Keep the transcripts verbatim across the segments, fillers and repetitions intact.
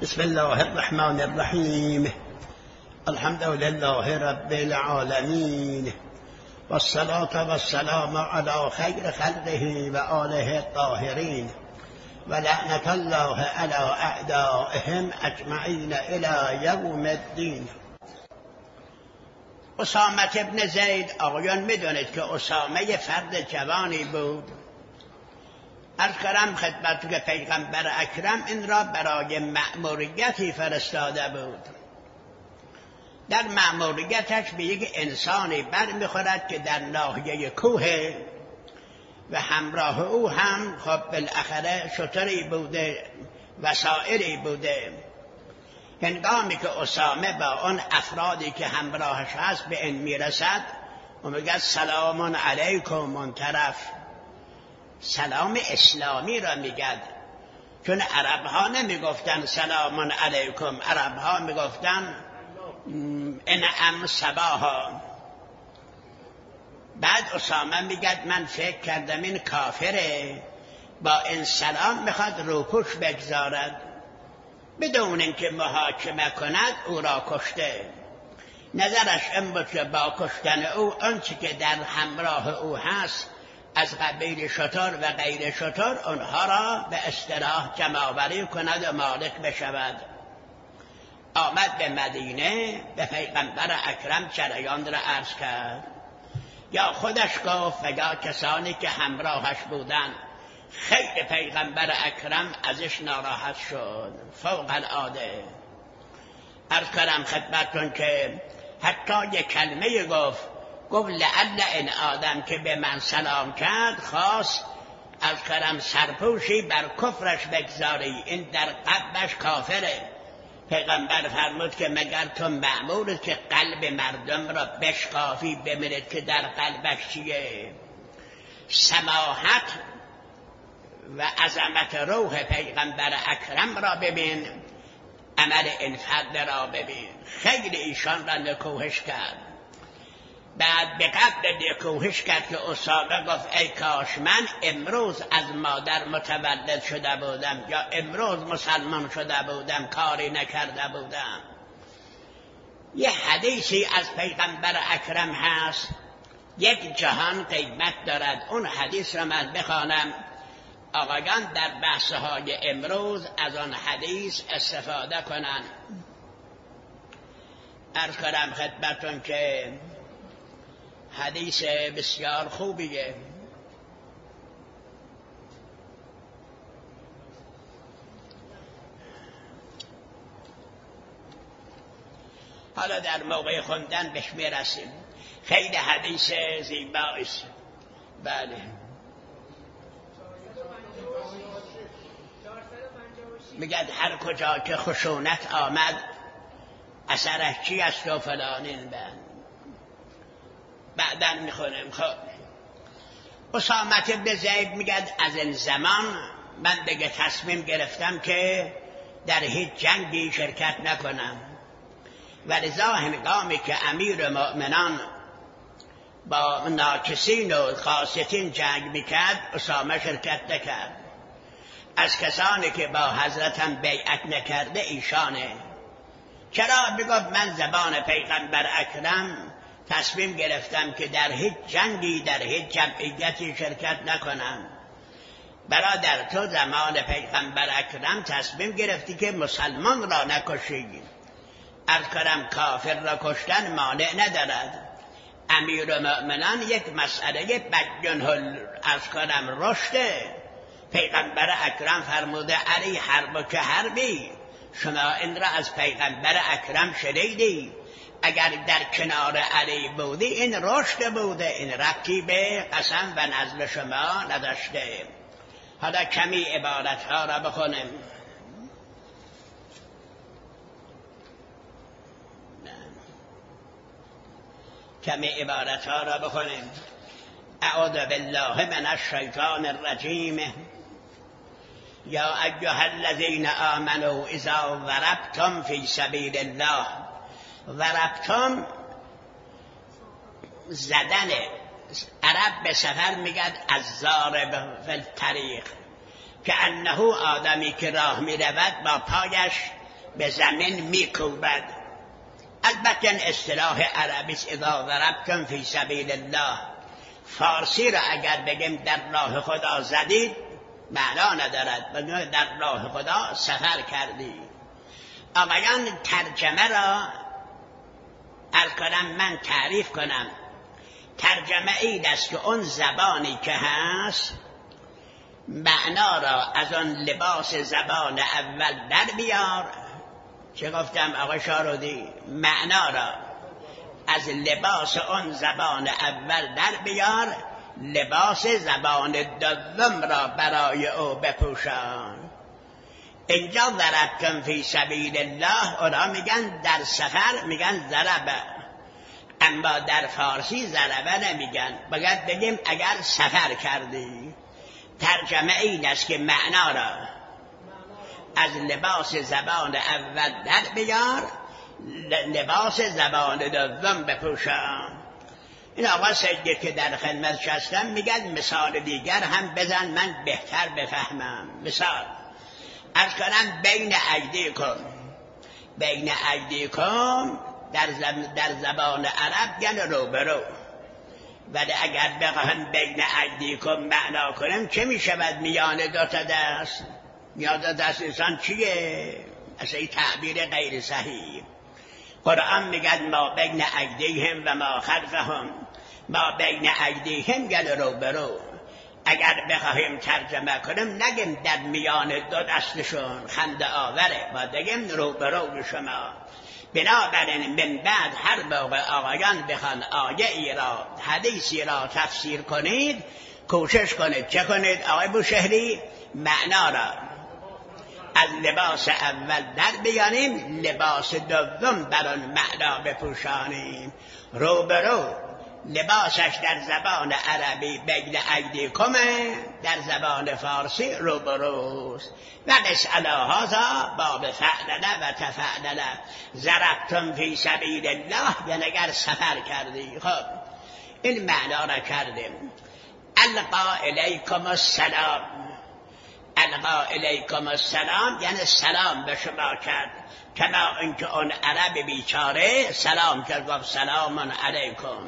بسم الله الرحمن الرحیم. الحمد لله رب العالمین والصلاة والسلام علی خیر خلقه و آله الطاهرین و لعنت الله علی اعدائهم اجمعین الی یوم الدین. اسامه ابن زید، آقایان میدونید که اسامه فرد جوانی بود. عرض کردم خدمت که پیغمبر اکرم این را برای مأموریتی فرستاده بود. در مأموریتش به یک انسانی بر میخورد که در ناحیه کوه و همراه او هم خب بالاخره شتری بوده وسائلی بوده. هنگامی که اسامه با آن افرادی که همراهش هست به این میرسد و میگه سلام علیکم، اون طرف سلام اسلامی را میگد، چون عرب ها نمیگفتن سلام علیکم، عرب ها میگفتن انعم صباحا. بعد اسامه میگد من فکر کردم این کافره، با این سلام میخواد روپوش بگذارد، بدون اینکه محاکمه کند او را کشته. نظرش این بود که با کشتن او آنچه که در همراه او هست از قبیل شتر و غیر شتر آنها را به اصطلاح جمع‌آوری کند و مالک بشود. آمد به مدینه، به پیغمبر اکرم جریان را عرض کرد. یا خودش گفت و یا کسانی که همراهش بودند. خیلی پیغمبر اکرم ازش ناراحت شد، فوق العاده. عرض کردم خدمتتون که حتی یک کلمه گفت گفت لعل این آدم که به من سلام کرد خواست از کرم سرپوشی بر کفرش بگذاری، این در قلبش کافره. پیغمبر فرمود که مگر تو مأموری که قلب مردم را بشکافی بمیرد که در قلبش چیه؟ سماحت و عظمت روح پیغمبر اکرم را ببین، عمل این فرد را ببین. خیلی ایشان را نکوهش کرد. بعد به قدر نکوهش کرد که اسامه گفت ای کاش من امروز از مادر متولد شده بودم یا امروز مسلمان شده بودم، کاری نکرده بودم. یه حدیثی از پیغمبر اکرم هست، یک جهان قیمت دارد. اون حدیث را من بخوانم، آقایان در بحثهای امروز از آن حدیث استفاده کنن. عرض کنم خدمتون که حدیث بسیار خوبیه. حالا در موقع خوندن بهش میرسیم. خیلی حدیث زیباییست. بله. میگد هر کجا که خشونت آمد اثرش چی است و فلانین بند. بعدن میخونیم. خب اسامه بن زید میگد از این زمان من دیگه تصمیم گرفتم که در هیچ جنگی شرکت نکنم، و لذا هنگامی که امیر مؤمنان با ناکسین و خاصتین جنگ میکرد اسامه شرکت نکرد. از کسانی که با حضرتم بیعت نکرده ایشانه. چرا؟ میگفت من زبان پیغمبر اکرم تصمیم گرفتم که در هیچ جنگی در هیچ جمعیتی شرکت نکنم. برادر تو زمان پیغمبر اکرم تصمیم گرفتی که مسلمان را نکشی. عرض کنم کافر را کشتن مانع ندارد. امیر مؤمنان یک مسئله بدجنه عرض کنم رشده. پیغمبر اکرم فرموده علی حرب که حربی، شما این را از پیغمبر اکرم شنیدی. اگر در کنار علی بودی این رشد بوده، این ربطی به قسم و نزل شما نداشته. حالا کمی عبارتها را بخونیم. کمی عبارتها را بخونیم. اعوذ بالله من الشیطان الرجیم. یا ایها الذین آمنوا اذا ضربتم فی سبیل الله. ضربتم زدن. عرب به سفر میگد از ضارب فی الطریق، که انه آدمی که راه میرود با پایش به زمین میکوبد. البته این اصطلاح عربی است، اذا ضربتم فی سبیل الله. فارسی را اگر بگیم در راه خدا زدید معنا ندارد، بگیم در راه خدا سفر کردید. آقایان ترجمه را عرض کنم، من تعریف کنم. ترجمه این است که اون زبانی که هست معنا را از آن لباس زبان اول در بیار. چه گفتم آقای شارودی؟ معنا را از لباس اون زبان اول در بیار، لباس زبان دوم را برای او بپوشان. اینجا ضربتم فی سبیل الله، اونا میگن در سفر میگن ضربه، اما در فارسی ضربه نمیگن، باید بگیم اگر سفر کردی. ترجمه این است که معنا را از لباس زبان اول در بیار، لباس زبان دوم بپوشان. این آقا سیدی که در خدمتش هستم میگن مثال دیگر هم بزن من بهتر بفهمم. مثال عرض کنم بین ایدیکم، بین ایدیکم در, زب... در زبان عرب یعنی رو به رو، ولی اگر بخواهم بین ایدیکم معنا کنم چه میشود؟ میان دو تا دست. میان دو دست انسان چیه؟ اصلا این تعبیر غیر صحیح. قرآن میگن ما بین ایدیهم و ما خلفهم، ما بین ایدیهم یعنی رو به رو. اگر بخواهیم ترجمه کنیم نگیم در میان دو دستشون، خنده آوره، با بگیم رو به رو شما. بنابراین من بعد هر موقع آقایان بخوان آیه ای را، حدیثی را تفسیر کنید، کوشش کنید چه کنید آقای بوشهری؟ معنا را از لباس اول در بیانیم، لباس دوم بر آن معنا بپوشانیم. رو به رو لباسش در زبان عربی بین ایدیکمه، در زبان فارسی رو به روست. و نسأل هذا باب فعلله و تفعلله. ضربتم فی سبیل الله یعنی اگر سفر کردی. خب این معنا را کردیم. القا الیکم السلام، القا الیکم السلام یعنی سلام به شما کرد، کما اینکه اون عرب بیچاره سلام کرد و سلام علیکم.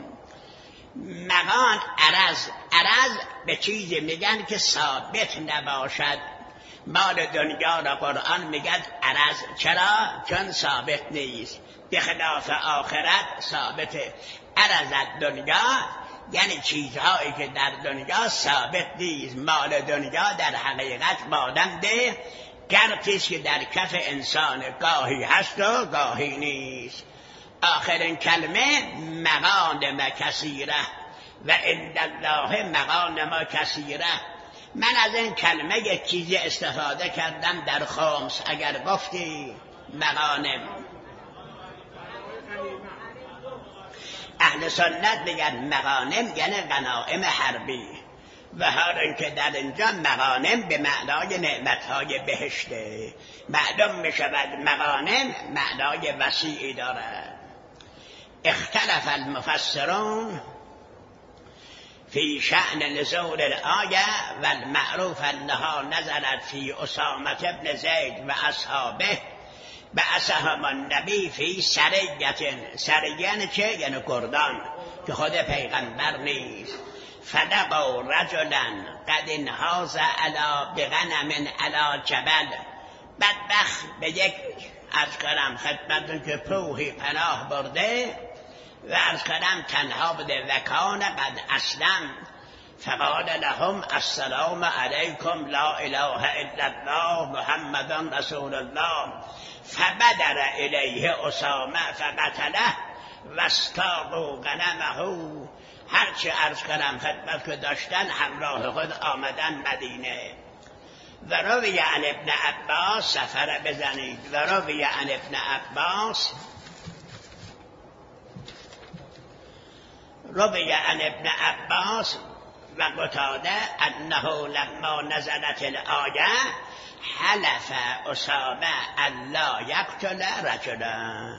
مغان عرض، عرض به چیزی میگن که ثابت نباشد. مال دنیا را قرآن میگد عرض، چرا؟ چون ثابت نیست. به خلاف آخرت ثابته. عرض دنیا یعنی چیزهایی که در دنیا ثابت نیست. مال دنیا در حقیقت ماننده گرچیست که در کف انسان گاهی هست و گاهی نیست. آخرین کلمه مغانم کثیره و عند الله مغانم کثیره. من از این کلمه یک چیزی استفاده کردم در خمس، اگر گفتی مغانم. اهل سنت میگن مغانم یعنی غنایم حربی، و هر اینکه در اینجا مغانم به معنای نعمتهای بهشته. معلوم میشود مغانم معنای وسیعی دارد. اختلف المفسرون فی شأن نزول الآیه و المعروف انها نزلت فی اسامه بن زید و اصحابه بعثهم النبی فی سریة. سریه چه؟ یعنی گردان، که خود پیغمبر نیست. فلقوا رجلا قد انحاز علی بغنم علی جبل. بدبخت به یک از کنم خدمتون که پوهی پناه برده و از کنم تنها بده وکان قد اسلم. فقال لهم السلام علیکم لا اله الا الله محمد رسول الله. فبدر الیه اسامه فقتله و استاقوا غنمه. هرچه عرض کنم خدمت که داشتن همراه خود آمدن مدینه. و روی عن ابن عباس، سفر بزنید، و روی عن ابن عباس، روی عن ابن عباس و قتاده انه لما نزلت الآیه حلف اسامه الا یقتل رجلا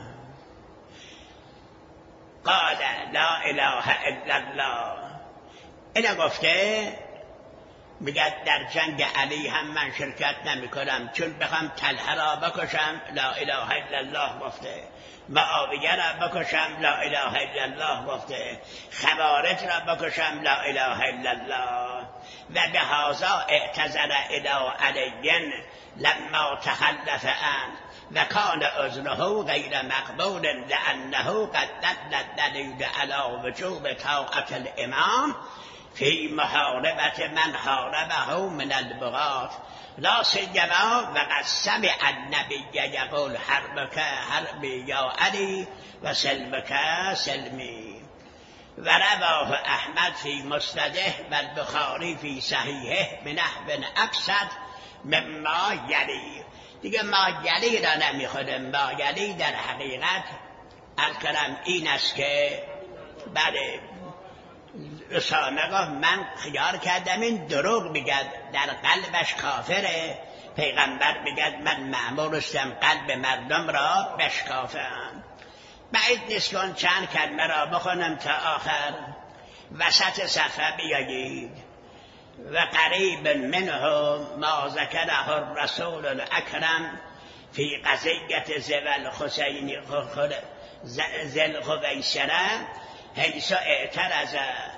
قال لا اله الا الله. اینو گفته میگه در جنگ علی هم من شرکت نمی کنم، چون بخوام طلحه را بکشم لا اله الا الله گفته، معاویه را بکشم لا اله الا الله گفته، خوارج را بکشم لا اله الا الله. و به هذا اعتذر الی علی لما تخلف عنه و کان عذره غیر مقبول لانه قد دل الدلیل علی وجوب طاعة الامام فی محاربت من حاربه من البغاة لا سیما و قد سمع النبی یقول حربک حربی یا علی و سلمک سلمی. و رواه احمد فی مسنده و البخاری فی صحیحه بنحو اکثر مما یلی. دیگه ما یلی را نمیخونم. ما یلی در حقیقت الکلام این است که بله اسامه گفت من خیال کردم این دروغ میگد، در قلبش کافره. پیغمبر میگد من مأمورستم قلب مردم را بشکافم. بعید نیست که چند کلمه را بخونم تا آخر وسط صفحه بیایید. و قریب منه ما ذکره الرسول الاکرم فی قضیت ذوال حسین ذل خویسره حیث اعترض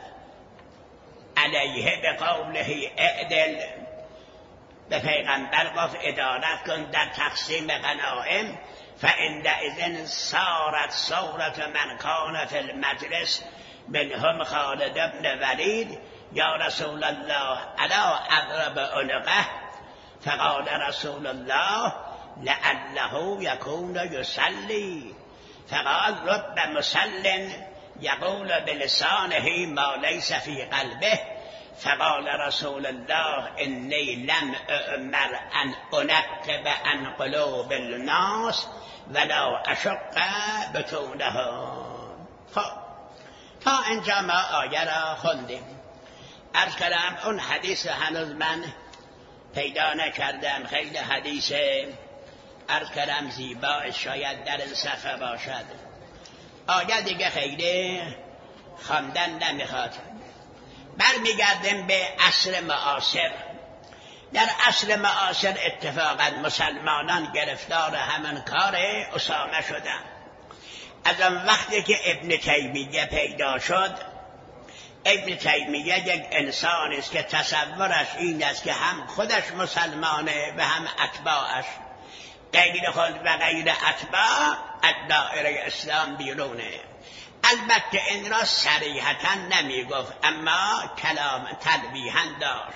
علیه به قوله اعدل. به پیغمبر گفت عدالت کن در تقسیم غنائم. فعندئذ صارت صورت من کان فی المجلس منهم خالد بن ولید یا رسول الله الا اضرب عنقه. فقال رسول الله لعله یکون یصلی. فقال رب مسل یقول بلسانه ما لیس فی قلبه. فقال رسول الله انی لم أؤمر ان انقب عن قلوب الناس ولا اشق بطونهم. خب تا اینجا ما آیه را خوندیم. عرض کردم اون حدیث هنوز من پیدا نکردم، خیلی حدیث عرض کردم زیبا شاید در این صفحه باشد. آیه دیگه خیلی خواندن نمیخواد. برمیگردیم به عصر معاصر. در عصر معاصر اتفاقا مسلمانان گرفتار همون کار اسامه شدن. از آن وقتی که ابن تیمیه پیدا شد، ابن تیمیه یک انسان است که تصورش این است که هم خودش مسلمانه و هم اتباعش، غیر خود و غیر اتباع از دایره اسلام بیرونه. البته این را صریحتا نمی گفت، اما کلام تلویحا داشت.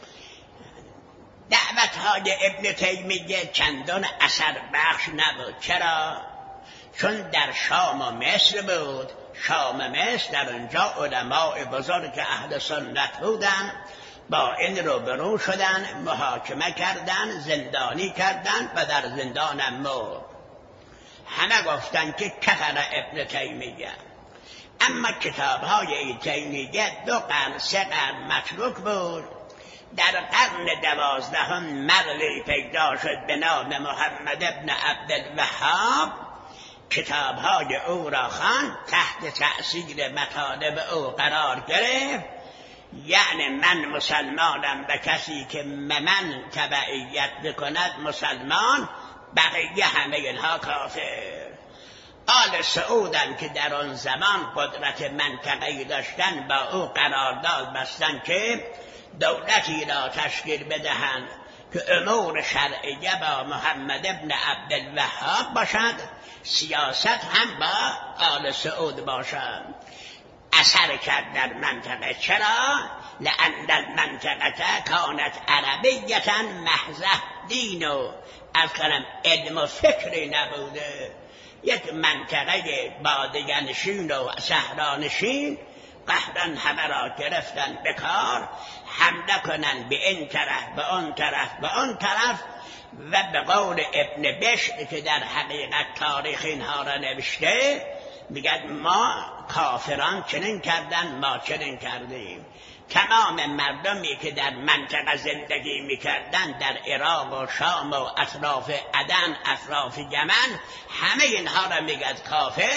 دعوتهای ابن تیمیه چندان اثر بخش نبود. چرا؟ چون در شام و مصر بود. شام و مصر در اونجا علماء بزرگ اهل سنت بودن، با این روبرو شدن، محاکمه کردن، زندانی کردن و در زندان مرد. همه گفتن که کفر ابن تیمیه. اما کتاب‌های این تیمیه دو قرن سه قرن متروک بود. در قرن دوازدهم مردی پیدا شد به نام محمد ابن عبدالوهاب. کتاب‌های او را خواند، تحت تأثیر مطالب او قرار گرفت. یعنی من مسلمانم و کسی که من تبعیت بکند مسلمان، بقیه همه اینها کافر. آل سعودن که در آن زمان قدرت منطقه‌ای داشتن با او قرارداد بستن که دولتی را تشکیل بدهند که امور شرعیه با محمد ابن عبدالوهاب باشد، سیاست هم با آل سعود باشد. اثر کرد در منطقه. چرا؟ لأن المنطقه کانت عربیتا محضه، دین و از کلم علم و فکری نبوده. یک منطقه بادیه‌نشین و صحرانشین قهرن همه را گرفتن به کار، حمله کنن به این طرف به آن طرف به آن طرف. و به قول ابن بشر که در حقیقت تاریخ اینها را نوشته، میگه ما کافران چنین کردن، ما چنین کردیم. تمام مردمی که در منطقه زندگی میکردن، در عراق و شام و اطراف عدن، اطراف یمن، همه اینها را میگه کافر.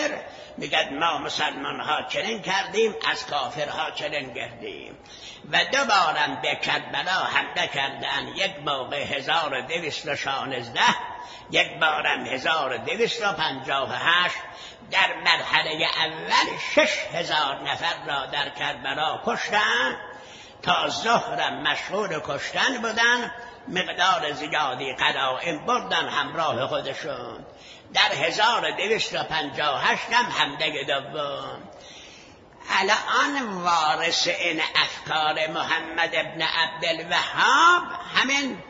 میگه ما مسلمان ها چنین کردیم، از کافرها چنین کردیم. و دوبارم به کربلا حمله کردن، یک موقع هزار و دویست و شانزده، یک بارم هزار و دویست و پنجاه و هشت. در مرحله اول شش هزار نفر را در کربلا کشتن، تا ظهرم مشغول کشتن بودن، مقدار زیادی غنایم بردن همراه خودشون. در هزار و دویست و پنجاه و هشت هم حمله دوم. الان وارث این افکار محمد ابن عبدالوهاب همین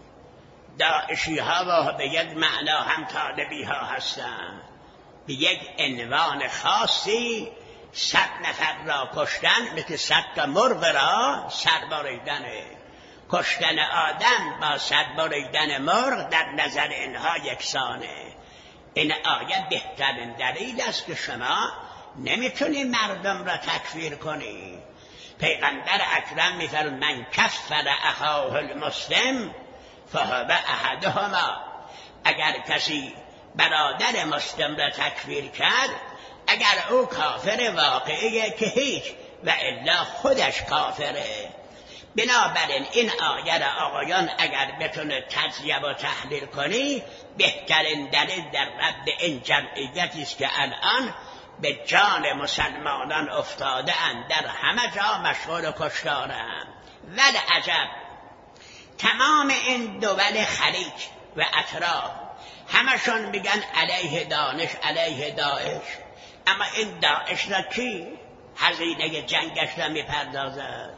داعشی ها و به یک معنا هم طالبی ها هستند. به یک عنوان خاصی صد نفر را کشتن، مثل صد تا مرغ را سر بریدنه. کشتن آدم با سر بریدن مرغ در نظر اینها یکسانه. این آیه بهترین دلیل است که شما نمیتونی مردم را تکفیر کنی. پیغمبر اکرم میفرماید من کفر اخاه المسلم فهو احدهما. اگر کسی برادر مسلم را تکفیر کرد، اگر او کافر واقعیه که هیچ، و الا خودش کافره. بنابراین این آیه را آقایان اگر بتونه تجزیه و تحلیل کنی، بهترین دلیل در رد این جمعیتی است که الان به جان مسلمانان افتاده اند، در همه جا مشغول کشتارند. ولی عجب، تمام این دول خلیج و اطراف همشون میگن علیه دانش، علیه داعش. اما این داعش را کی هزینه جنگش را میپردازد؟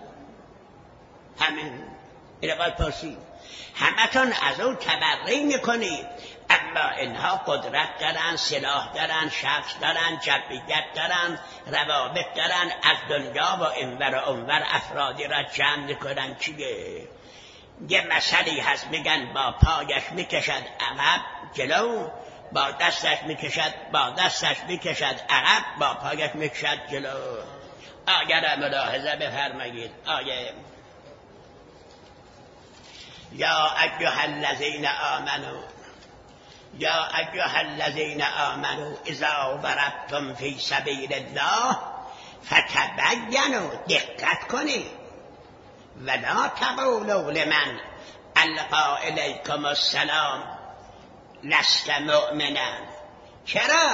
همین این باید پرسید. همتون از اون تبرئه میکنید، اما اینها قدرت دارن، سلاح دارن، شخص دارن، جمعیت دارن، روابط دارن، از دنیا و اینور و اونور افرادی را جمع میکنن. چیه؟ یه مسئله هست، میگن با پایش میکشد عقب جلو، با دستش میکشد با دستش میکشد عقب، با پایش میکشد جلو. آیه را ملاحظه بفرمایید. آیه یا ایها الذین آمنوا یا ایها الذین آمنوا اذا ضربتم فی سبیل الله فتبینوا، دقت کنید، ولا تقولوا لمن القا الیکم السلام لست مؤمنا. چرا؟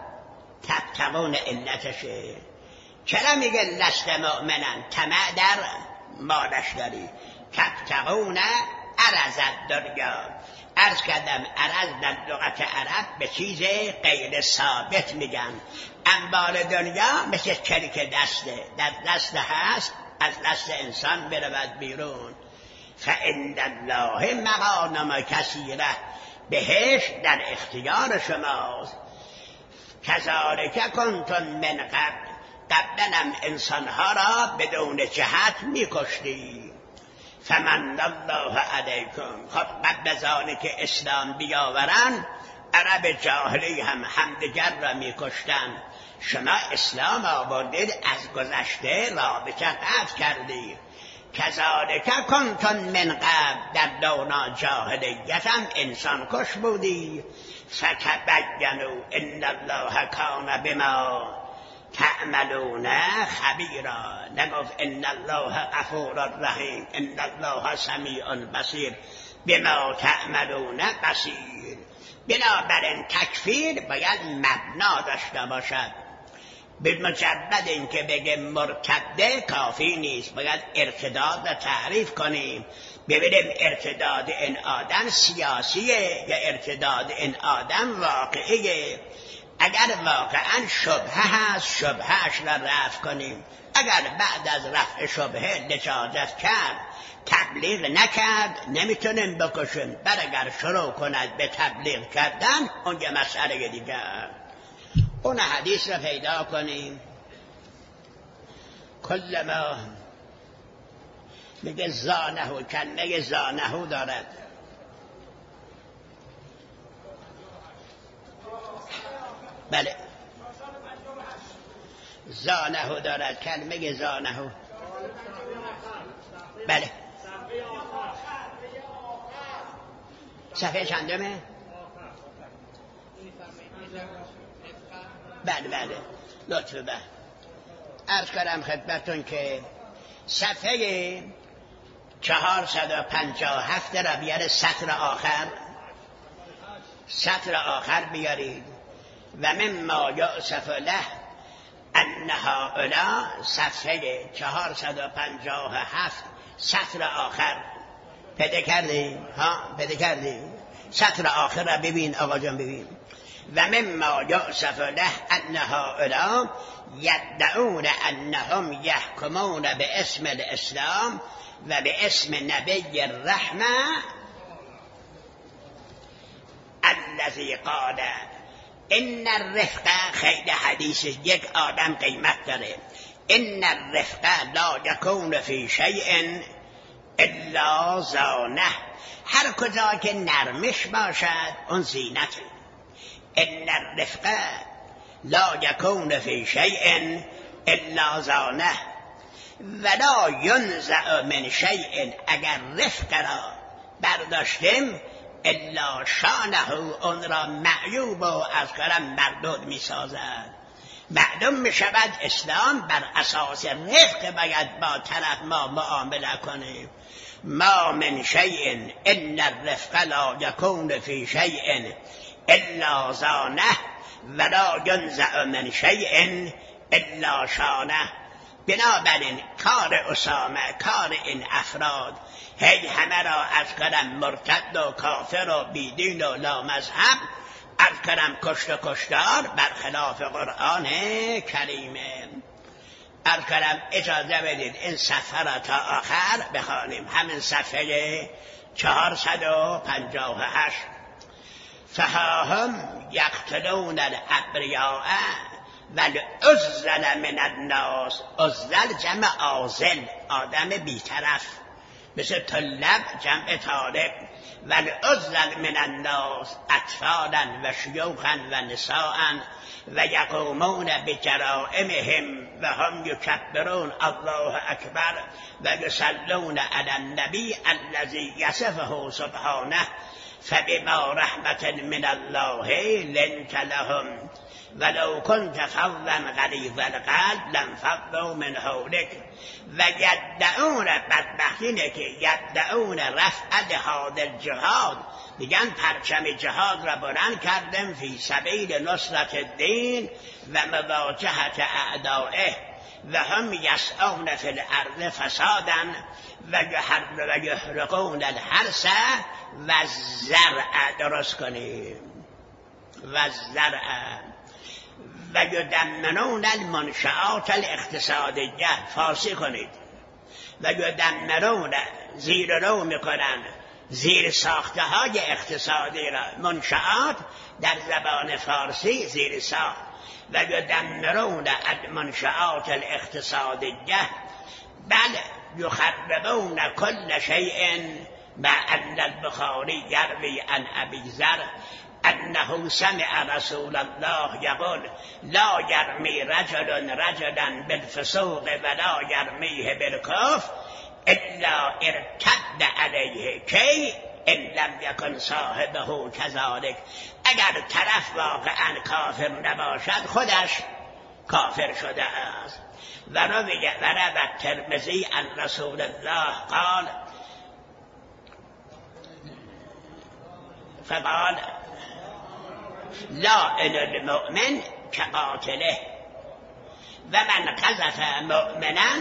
تبتغون علتشه. چرا میگه لست مؤمنا؟ طمع در مالش داری. تبتغون عرض الدنیا. عرض کردم عرض در لغت عرب به چیز غیر ثابت میگن. اموال دنیا مثل چریک دسته، در دست هست، از دست انسان برود بیرون. فعند الله مغانم کثیره، بهش در اختیار شماست. کذالک کنتم من قبل، قبلنم انسانها را بدون جهت میکشتی. فمن الله علیکم، خب قبل از آنی که اسلام بیاورن عرب جاهلی هم همدیگر را میکشتن. شما اسلام آوردید، از گذشته رابطه قطع کردید. کذالک کنتم من قبل، در دوران جاهلیت هم انسان کش بودی. فتبینوا ان الله کان بما تعملون خبیرا. نگفت ان الله غفور رحیم، ان الله سمیع بصیر، بما تعملون بصیر. بنابراین تکفیر باید مبنا داشته باشد. به مجرد این که بگه مرتده کافی نیست، باید ارتداد را تعریف کنیم، ببینیم ارتداد این آدم سیاسیه یا ارتداد این آدم واقعیه. اگر واقعا شبهه هست، شبههش را رفع کنیم. اگر بعد از رفع شبهه نجازت کرد، تبلیغ نکرد، نمیتونیم بکشیم. بر اگر شروع کند به تبلیغ کردن، اون یه مسئله دیگر. اون حدیث را پیدا کنیم. کل ما میگه زانهو، کلمه زانهو دارد. بله، زانهو دارد، کلمه زانهو. بله، صفحه چندمه؟ بله بله لطفه. بله عرض کردم خدمتون که صفحه چهارصد و پنجاه و هفت را بیاره سطر آخر، سطر آخر بیارید. و مما یؤسف له ان هؤلاء، صفحه چهارصد و پنجاه و هفت سطر آخر. پیدا کردی؟ ها پیدا کردی؟ سطر آخر را ببین آقا جان، ببین. و مما یؤسف له ان هؤلاء یدعون انهم یحکمون به اسم الاسلام و به اسم نبی الرحمه الذی قال ان الرفق. خیلی حدیث یک آدم قیمت داره. ان الرفق لا یکون فی شیء الا زانه. هر کجا که نرمش باشد اون زینته. ان الرفق لا یکون فی شیء الا زانه ولا ینزع من شیء. اگر رفق را برداشتیم الا شانه، اون را معیوب و از کرم مردود می سازد. معلوم می شود اسلام بر اساس رفق باید با طرف ما معامله کنیم. ما من شیء ان الرفق لا یکون فی شیء الا زانه ولا ینزع من شیء الا شانه. بنابراین کار اسامه، کار این افراد، هی همه را از کلم مرتد و کافر و بیدین و لامذهب از کلم کشت و کشتار برخلاف قرآن کریمه. از کلم اجازه بدید این صفحه را تا آخر بخوانیم، همین صفحه چهارصد و پنجاه و هشت. فهاهم یقتلون الابریاء والعزل من الناس. عزل جمع عازل، آدم بیطرف، مثل طلب جمع طالب. والعزل من الناس اطفالا و شیوخا و نساء و یقومون بجرائمهم و هم یکبرون الله اکبر و یصلون علی النبی الذی یصفه سبحانه فبما رحمة من الله لنت لهم ولو كنت فظا غلیظ القلب لانفضوا من حولك. و یدعون، بدبختینه که یدعون رفع جهاد الجهاد، میگن پرچم جهاد را بلند کردم فی سبیل نصرت الدین و مواجهت اعدائه و هم یسعون فی الارض فسادا و یحرقون الحرث و الزرع. درست کنیم و الزرع و یدمرون المنشآت الاقتصادیه. فارسی کنید. و یدمرون، زیر رو میکنن زیر ساخته های اقتصادی را. منشآت در زبان فارسی زیر ساخت. و یدمرون المنشآت الاقتصادیه بله یخربون کل شیء. مع ان البخاری یروی عن ابی ذر انه سمع رسول الله یقول لا یرمی رجل رجلا بالفسوق ولا یرمیه بالکفر الا ارتد علیه کی ان لم یکن صاحبه کذالک. اگر طرف واقعا کافر نباشد خودش کافر شده است. و روی ورد ترمذی عن رسول الله قال فقال لا ان المؤمن كقاتله و من قذف مؤمنا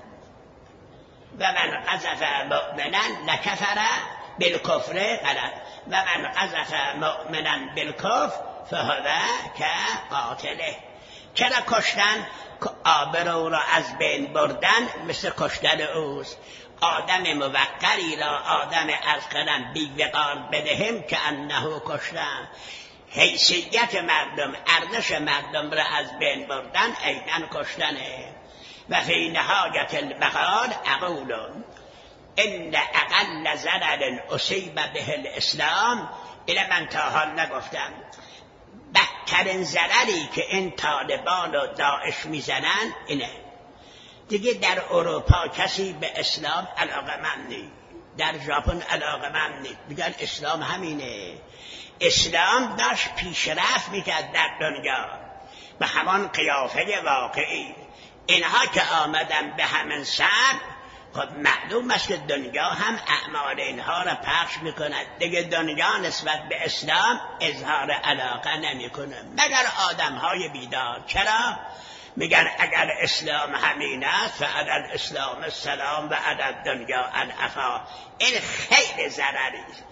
و من قذف مؤمنا لكفر بالكفر غلط و من قذف مؤمنا بالكفر فهو كقاتله. چرا کشتن؟ آبرو را از بین بردن مثل کشتن اوست. آدم موقری را آدم از کلم بیوقار بدهم که انه کشتن. حیثیت مردم، ارزش مردم را از بین بردن عیناً کشتنه. و فی نهایت المقال اقول ان اقل ضرر اصیب به الاسلام، اینه من تا حال نگفتم، بدترین ضرری که این طالبان و داعش میزنن اینه. دیگه در اروپا کسی به اسلام علاقه من نیست. در ژاپن علاقه‌مند نیست. میگن اسلام همینه. اسلام داشت پیشرفت میکرد در دنیا به همان قیافه واقعی. اینها که آمدن به همین سر، خب معلوم است که دنیا هم اعمال اینها را پخش میکند. دیگه دنیا نسبت به اسلام اظهار علاقه نمیکنه مگر آدمهای بیدار. چرا؟ میگن اگر اسلام همین است فعلی الاسلام السلام و علی الدنیا العفا. این خیلی ضرری است.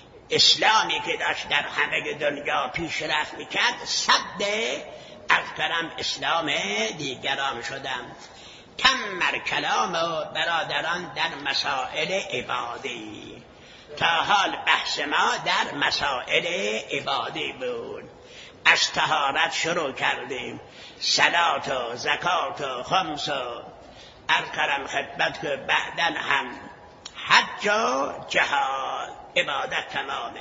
اسلامی که داشت در همه دنیا پیشرفت میکرد صد از کرم اسلام دیگران شدم. تمر کلام و برادران در مسائل عبادی. تا حال بحث ما در مسائل عبادی بود. از طهارت شروع کردیم، صلات و زکات و خمس و الکرم خدمت که بعدن هم حج و جهاد عبادت تمامه.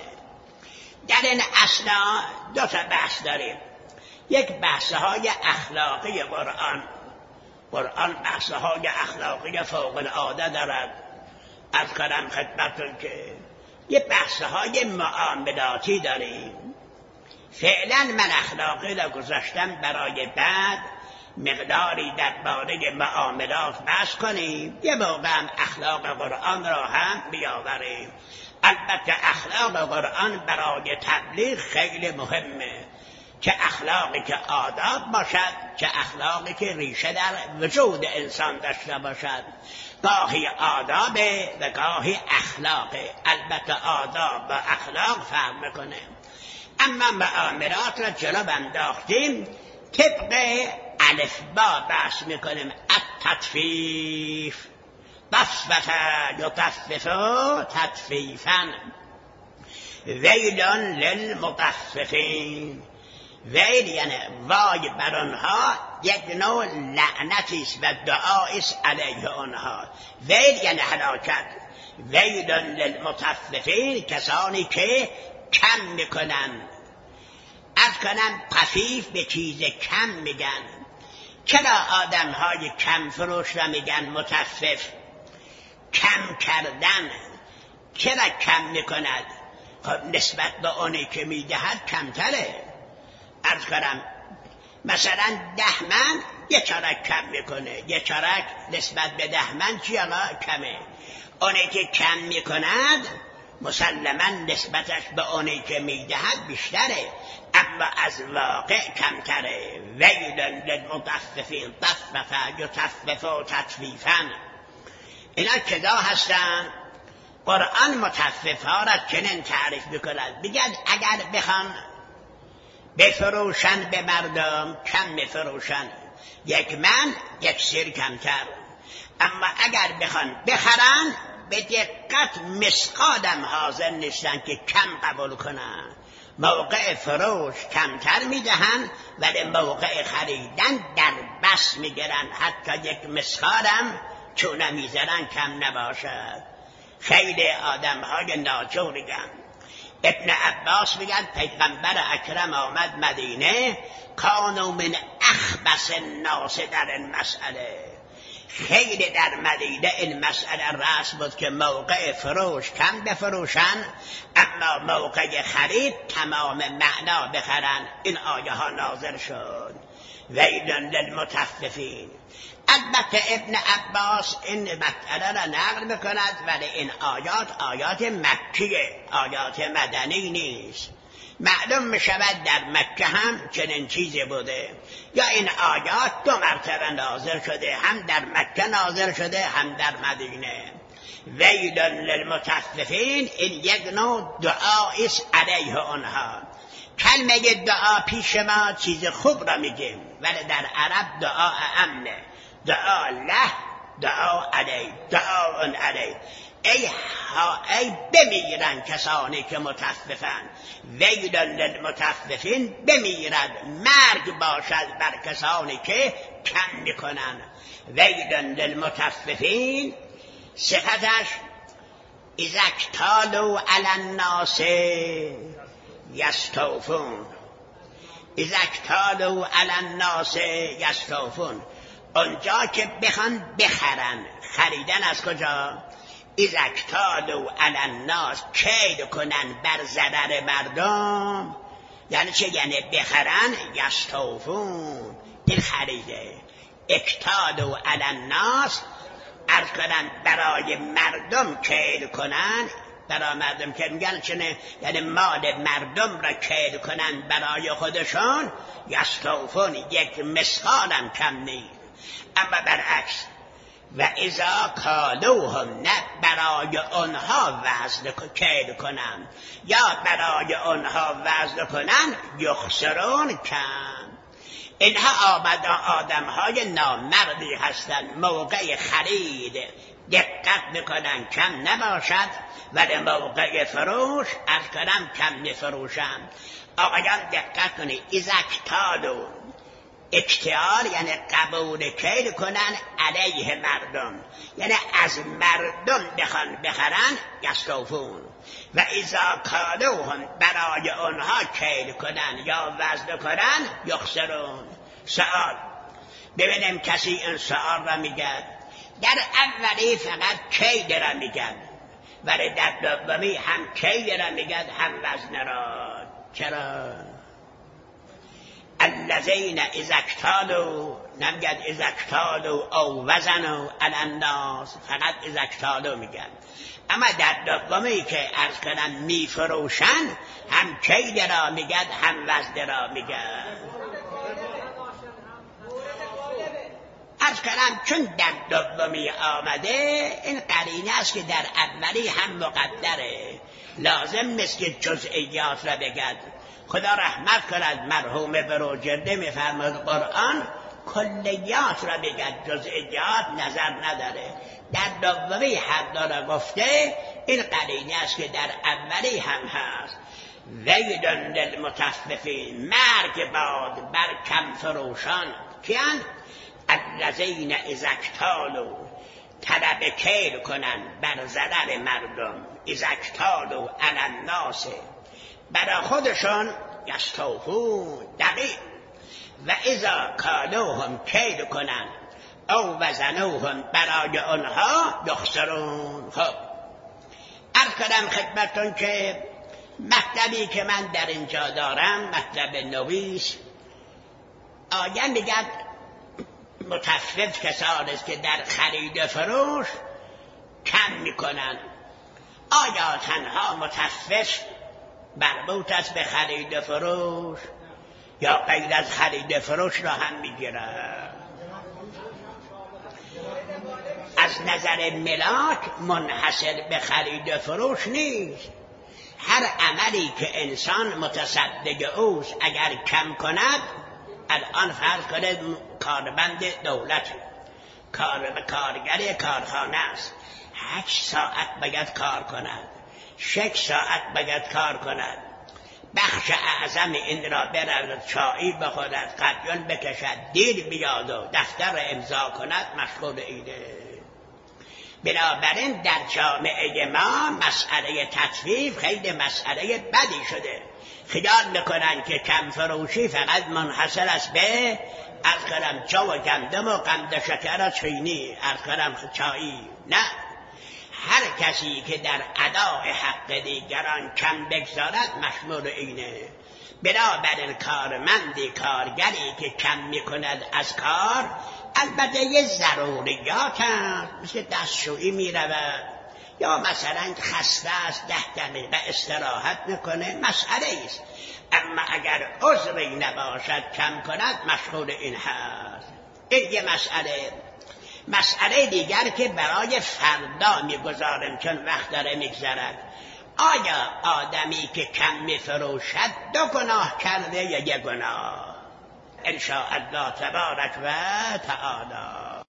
در این اثنا دو تا بحث داریم. یک بحث‌های اخلاقی قرآن. قرآن بحث‌های اخلاقی فوق العاده دارد. از کرم خدمتتون که یه بحث‌های معاملاتی داریم. فعلا من اخلاقی را گذاشتم برای بعد مقداری درباره معاملات بحث کنیم. یه موقع هم اخلاق قرآن را هم بیاوریم. البته اخلاق قرآن برای تبلیغ خیلی مهمه، چه اخلاقی که آداب باشد، چه اخلاقی که ریشه در وجود انسان داشته باشد. گاهی آداب و گاهی اخلاق. البته آداب و اخلاق فرق میکنه. اما معاملات را جلو انداختیم، طبق الفبا بحث میکنیم. التطفیف، طفف یطفف تطفیفا، ویل للمطففین. ویل یعنی وای بر آنها، یک نوع لعنتی است و دعایی است علیه آنها. ویل یعنی هلاکت. ویل للمطففین، کسانی که کم میکنن. از کنم طفیف به چیز کم میگن. چرا آدم های کم فروش را میگن مطفف؟ کم کردن. چرا کم میکند؟ خب نسبت به اونی که میدهد کمتره. عرض کنم مثلا ده من یه چارک کم میکنه. یه چارک نسبت به ده من چی آقا؟ کمه. اونی که کم میکند مسلما نسبتش به اونی که میدهد بیشتره، اما از واقع کمتره. ویل للمطففین، طفف یطفف تطفیفا. اینا کجا هستن؟ قرآن مطفف ها را چنین تعریف میکند. بگد اگر بخوان بفروشن به مردم کم بفروشن، یک من یک سیر کمتر. اما اگر بخوان بخرن به دقت مسقادم حاضر نیستن که کم قبول کنن. موقع فروش کمتر میدهن ولی موقع خریدن در بس میگیرن. حتی یک مسقادم چونه میزنن کم نباشد. خیلی آدم های ناجوریم. ابن عباس میگن پیغمبر اکرم آمد مدینه، کانوا من اخبث الناس در این مسئله. خیلی در مدینه این مسئله راست بود که موقع فروش کم بفروشن، اما موقع خرید تمام معنا بخرن. این آیه ها نازل شد. ویل للمطففین. البته ابن عباس این مسئله را نقل میکند ولی این آیات آیات مکیه، آیات مدنی نیست. معلوم میشود در مکه هم چنین چیزی بوده. یا این آیات دو مرتبه نازل شده، هم در مکه نازل شده هم در مدینه. ویل للمطففین، این یک نوع دعایی است علیه آنها. کلمه دعا پیش ما چیز خوب را میگیم ولی در عرب دعا امنه. دعا له، دعا علی، دعا علی. ای ها ای بمیرن کسانی که مطففن. ویل للمطففین، بمیرد مرگ باشد بر کسانی که کم میکنن. ویل للمطففین صفتش اذا اکتالوا علی الناس یستوفون. اذا اکتالوا علی الناس یستوفون، اونجا که بخوان بخرن. خریدن از کجا؟ اذا اکتالوا علی الناس کید کنن بر ضرر مردم. یعنی چه؟ یعنی بخرن یستوفون بخریده. اکتالوا علی الناس عرض کنن برای مردم کید کنن، برای مردم که میگن چنه، یعنی مال مردم را کید کنن برای خودشون. یستوفون یک مثقالم کم نیست. اما برعکس و اذا کالوهم نه برای آنها وزن کید کنن یا برای آنها وزن کنن یخسرون کم. اینها آدم های نامردی هستند. موقع خرید دقت میکنن کم نباشد، ولی موقع فروش از کنم کم نفروشن. آقایان دقت کنید، اذا اکتالوا اکتیال یعنی قبول کید کنن علیه مردم، یعنی از مردم بخوان بخرن یستوفون. و اذا کالوهم برای آنها کید کنن یا وزن کنن یخسرون. سؤال ببینیم کسی این سؤال را میگه. در اولی فقط کید را میگن، ولی در دومی هم کید را میگن هم وزن را. چرا؟ الذین اذا اکتالوا نمیگن اذا اکتالوا او وزنوا علی الناس، فقط اذا اکتالوا میگن. اما در دومی که عرض کنم میفروشن هم کید را میگن هم وزن را میگن. عرض کنم چون در دومی آمده این قرینه است که در اولی هم مقدره، لازم نیست که جزئیات را بگد. خدا رحمت کند مرحوم بروجرده میفرماد قرآن کلیات را بگد، جزئیات نظر نداره. در دومی حد داره گفته، این قرینه است که در اولی هم هست. ویل للمطففین مرگ باد بر کم فروشان. کیان؟ الذین اذا اکتالوا طلب کیل کنن بر ضرر مردم، اذا اکتالوا علی الناس برای خودشون یستوفون دقیق. و اذا کالوهم کیل کنن او وزنوهم برای آنها یخسرون. خب عرض کنم خدمتون که مطلبی که من در اینجا دارم مطلب نویس آیه میگن متفف کسانی است که در خرید و فروش کم میکنن. آیا تنها متفف مربوط است به خرید و فروش یا غیر از خرید و فروش را هم میگیرن؟ از نظر ملاک منحصر به خرید و فروش نیست. هر عملی که انسان متصدق اوست اگر کم کند، الان فرض کنید کارمند دولت، کار کارگر کارخانه است، هشت ساعت باید کار کند، شش ساعت باید کار کند، بخش اعظم این را برد چایی بخورد، قلیون بکشد، دیر بیاد و دفتر امضا کند، مشغول اینه. بنابراین در جامعه ما مسئله تطفیف خیلی مسئله بدی شده. خیال میکنن که کم فروشی فقط منحصر است به از کنم جو و گندم و قند شکر و چینی، از کنم چایی. نه، هر کسی که در ادای حق دیگران کم بگذارد مشمول اینه. بنابراین کارمندی کارگری که کم میکند از کار، البته یه ضروریات هست، مثل دستشویی میرود یا مثلا خسته است ده دقیقه استراحت میکنه، مسئله است. اما اگر عذری نباشد کم کند، مشغول این هست. این یه مسئله. مسئله دیگر که برای فردا میگذارم چون وقت داره میگذرد، آیا آدمی که کم میفروشد دو گناه کرده یا یک گناه؟ ان شاء الله تبارک و تعالی.